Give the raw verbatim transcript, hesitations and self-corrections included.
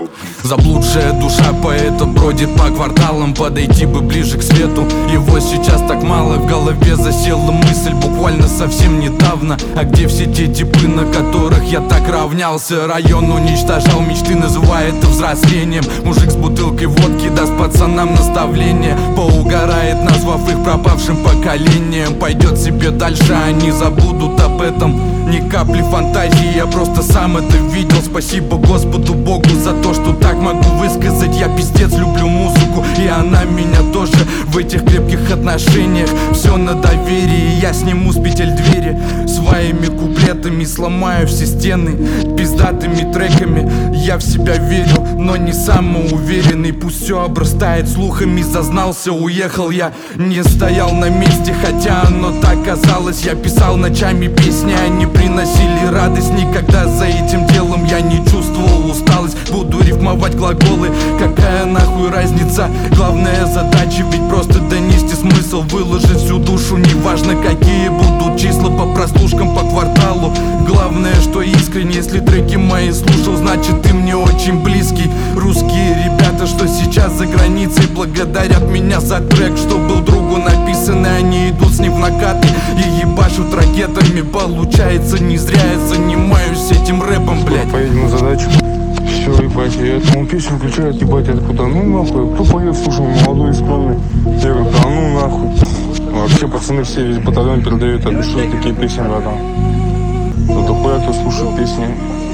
Заблудшая душа поэта бродит по кварталам. Подойти бы ближе к свету, его сейчас так мало. В голове засела мысль буквально совсем недавно: а где все те типы, на которых я так равнялся? Район уничтожал мечты, называя это взрослением. Мужик с бутылкой водки даст пацанам наставление, поугарает, назвав их пропавшим поколением. Пойдет себе дальше, они забудут об этом. Ни капли фантазии, я просто сам это видел. Спасибо Господу Богу за то, что так могу высказать. Я пиздец люблю музыку, и она меня тоже. В этих крепких отношениях все на доверии. Я сниму с петель двери своими куплетами, сломаю все стены пиздатыми треками. Я в себя верю, но не самоуверенный. Пусть все обрастает слухами. Зазнался, уехал, я не стоял на месте, хотя оно так казалось. Я писал ночами песни, они приносили радость. Никогда за этим делом я не чувствовал усталость. Буду рифмовать глаголы, какая нахуй разница? Главная задача ведь просто донести смысл, выложить всю душу. Неважно какие будут числа по прослушкам по кварталу. Главное, что искренне. Если треки мои слушал, значит ты мне очень близкий. Русские ребята, что сейчас за границей, благодарят меня за трек, что был другу написан. И они идут с ним в накаты и ебашут ракетами. Получается, не зря я занимаюсь этим рэпом, блядь. Поедем на задачу. Все, ебать, я этому песню включают, ебать, откуда? Ну нахуй, кто поет, слушай, молодой, скромный. Я говорю, да ну нахуй. Вообще пацаны все весь батальон передают, а что такие песни, братан? Кто дохуя, кто слушает песни